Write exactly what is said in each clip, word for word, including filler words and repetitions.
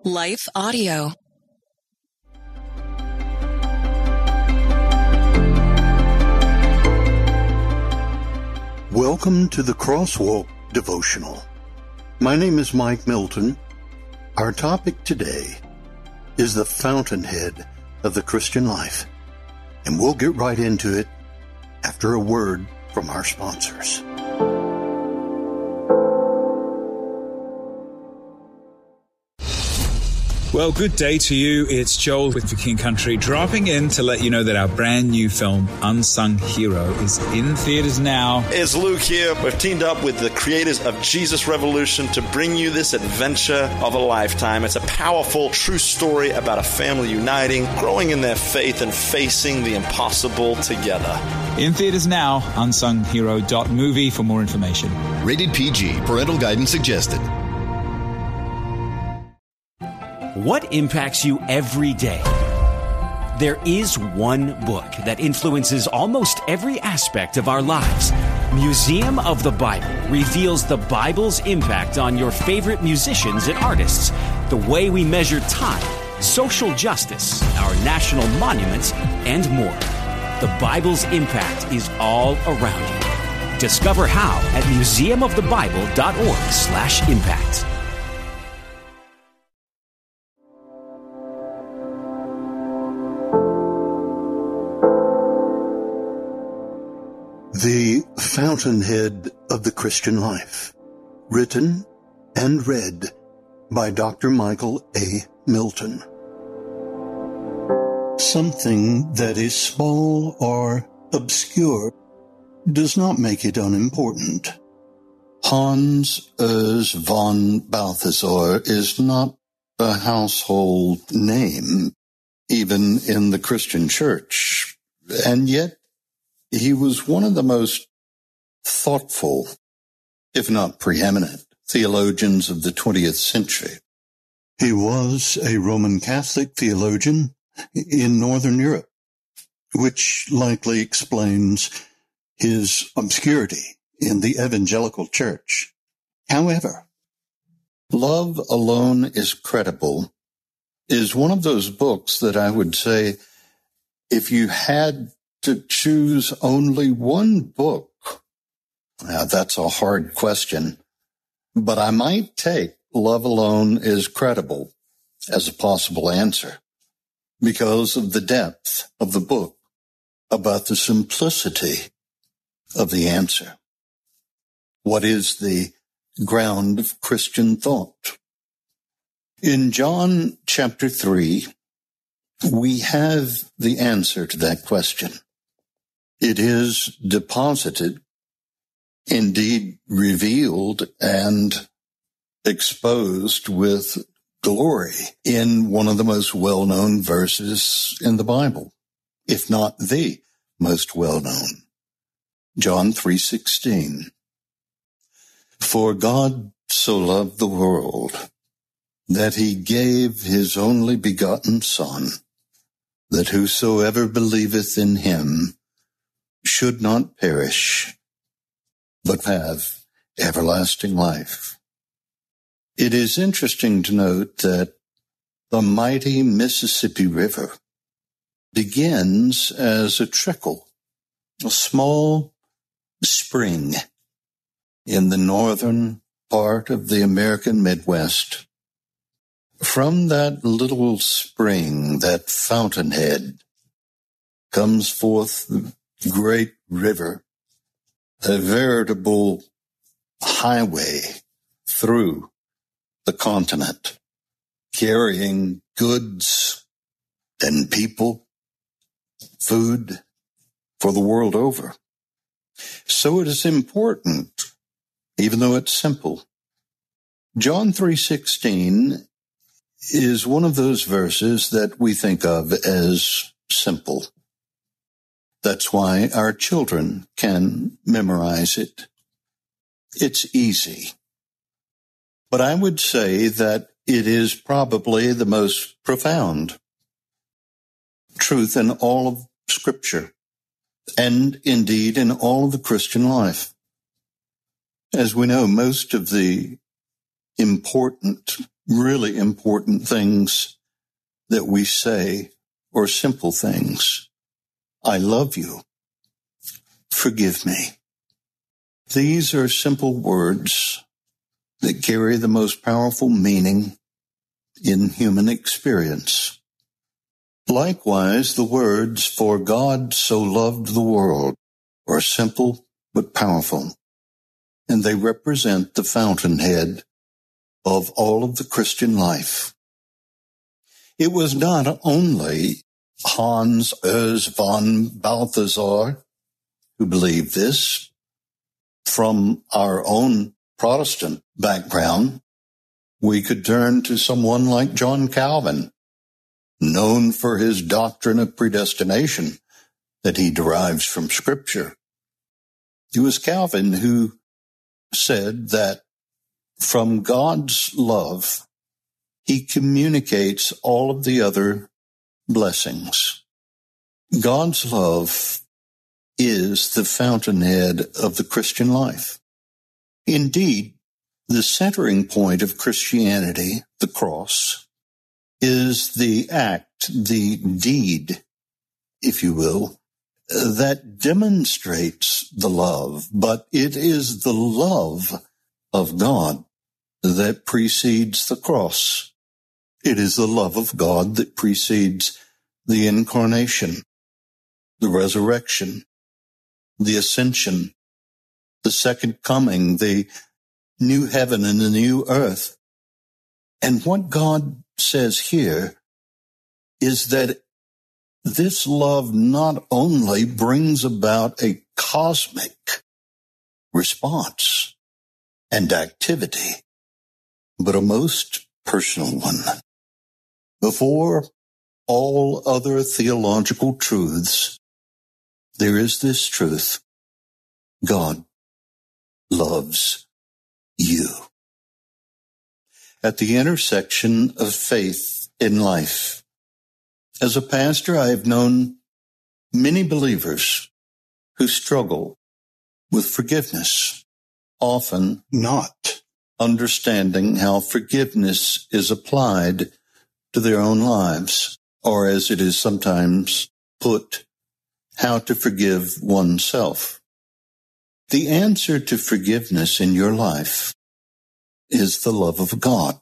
Life Audio. Welcome to the Crosswalk Devotional. My name is Mike Milton. Our topic today is the fountainhead of the Christian life, and we'll get right into it after a word from our sponsors. Well, good day to you. It's Joel with For King Country, dropping in to let you know that our brand new film, Unsung Hero, is in theaters now. It's Luke here. We've teamed up with the creators of Jesus Revolution to bring you this adventure of a lifetime. It's a powerful, true story about a family uniting, growing in their faith, and facing the impossible together. In theaters now, unsung hero dot movie for more information. Rated P G. Parental guidance suggested. What impacts you every day? There is one book that influences almost every aspect of our lives. Museum of the Bible reveals the Bible's impact on your favorite musicians and artists, the way we measure time, social justice, our national monuments, and more. The Bible's impact is all around you. Discover how at museum of the bible dot org slash impact. The Fountainhead of the Christian Life, written and read by Doctor Michael A. Milton. Something that is small or obscure does not make it unimportant. Hans Urs von Balthasar is not a household name, even in the Christian church, and yet he was one of the most thoughtful, if not preeminent, theologians of the twentieth century. He was a Roman Catholic theologian in Northern Europe, which likely explains his obscurity in the evangelical church. However, Love Alone is Credible is one of those books that I would say, if you had to choose only one book, now that's a hard question, but I might take Love Alone is Credible as a possible answer because of the depth of the book, about the simplicity of the answer. What is the ground of Christian thought? In John chapter three, we have the answer to that question. It is deposited, indeed revealed and exposed with glory in one of the most well-known verses in the Bible, if not the most well-known. John three sixteen. For God so loved the world that he gave his only begotten Son, that whosoever believeth in him should not perish, but have everlasting life. It is interesting to note that the mighty Mississippi River begins as a trickle, a small spring in the northern part of the American Midwest. From that little spring, that fountainhead, comes forth the great river, a veritable highway through the continent, carrying goods and people, food for the world over. So it is important, even though it's simple. John three sixteen is one of those verses that we think of as simple. That's why our children can memorize it. It's easy. But I would say that it is probably the most profound truth in all of Scripture, and indeed in all of the Christian life. As we know, most of the important really important things that we say, or simple things. I love you. Forgive me. These are simple words that carry the most powerful meaning in human experience. Likewise, the words, for God so loved the world, are simple but powerful, and they represent the fountainhead of all of the Christian life. It was not only Hans Urs von Balthasar who believed this. From our own Protestant background, we could turn to someone like John Calvin, known for his doctrine of predestination that he derives from Scripture. It was Calvin who said that from God's love, he communicates all of the other blessings. God's love is the fountainhead of the Christian life. Indeed, the centering point of Christianity, the cross, is the act, the deed, if you will, that demonstrates the love, but it is the love of God that precedes the cross. It is the love of God that precedes the incarnation, the resurrection, the ascension, the second coming, the new heaven and the new earth. And what God says here is that this love not only brings about a cosmic response and activity, but a most personal one. Before all other theological truths, there is this truth: God loves you. At the intersection of faith and life, as a pastor, I have known many believers who struggle with forgiveness, often not understanding how forgiveness is applied to their own lives, or as it is sometimes put, how to forgive oneself. The answer to forgiveness in your life is the love of God.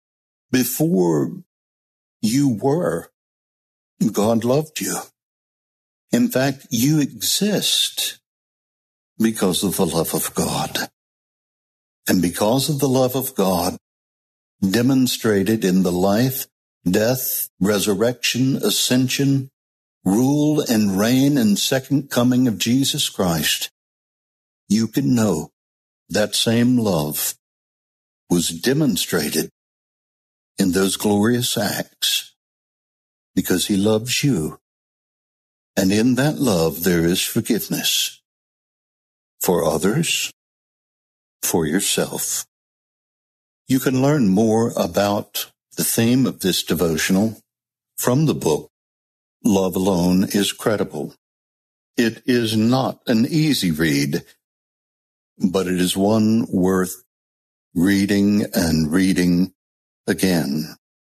Before you were, God loved you. In fact, you exist because of the love of God. And because of the love of God demonstrated in the life, death, resurrection, ascension, rule and reign and second coming of Jesus Christ, you can know that same love was demonstrated in those glorious acts because he loves you. And in that love, there is forgiveness for others, for yourself. You can learn more about the theme of this devotional from the book, Love Alone is Credible. It is not an easy read, but it is one worth reading and reading again.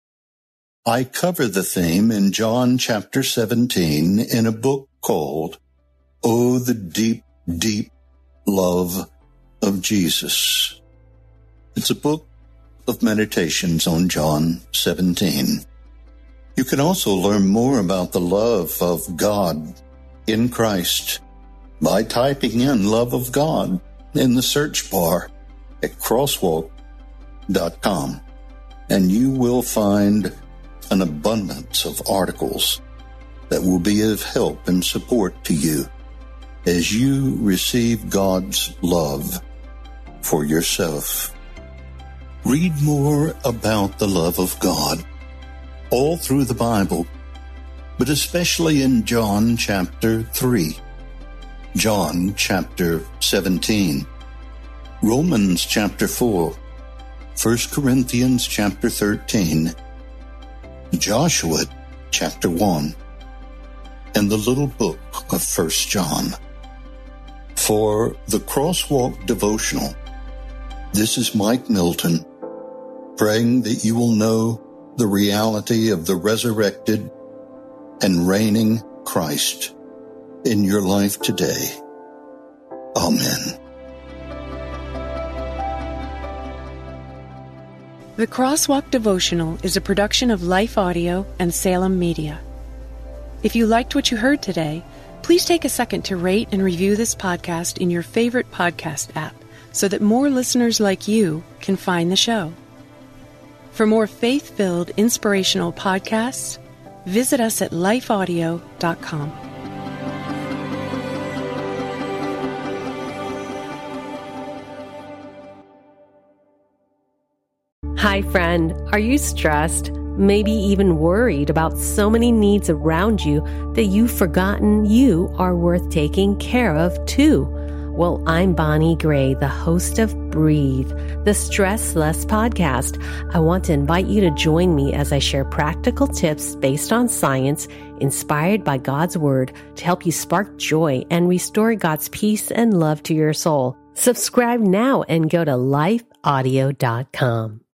I cover the theme in John chapter seventeen in a book called Oh, the Deep, Deep Love of Jesus. It's a book of meditations on John seventeen. You can also learn more about the love of God in Christ by typing in Love of God in the search bar at crosswalk dot com, and you will find an abundance of articles that will be of help and support to you as you receive God's love for yourself. Read more about the love of God all through the Bible, but especially in John chapter three, John chapter seventeen, Romans chapter four, First Corinthians chapter thirteen, Joshua chapter one, and the little book of First John. For the Crosswalk Devotional, this is Mike Milton praying that you will know the reality of the resurrected and reigning Christ in your life today. Amen. The Crosswalk Devotional is a production of Life Audio and Salem Media. If you liked what you heard today, please take a second to rate and review this podcast in your favorite podcast app so that more listeners like you can find the show. For more faith-filled, inspirational podcasts, visit us at life audio dot com. Hi, friend. Are you stressed? Maybe even worried about so many needs around you that you've forgotten you are worth taking care of too? Well, I'm Bonnie Gray, the host of Breathe, the Stress Less podcast. I want to invite you to join me as I share practical tips based on science, inspired by God's Word, to help you spark joy and restore God's peace and love to your soul. Subscribe now and go to life audio dot com.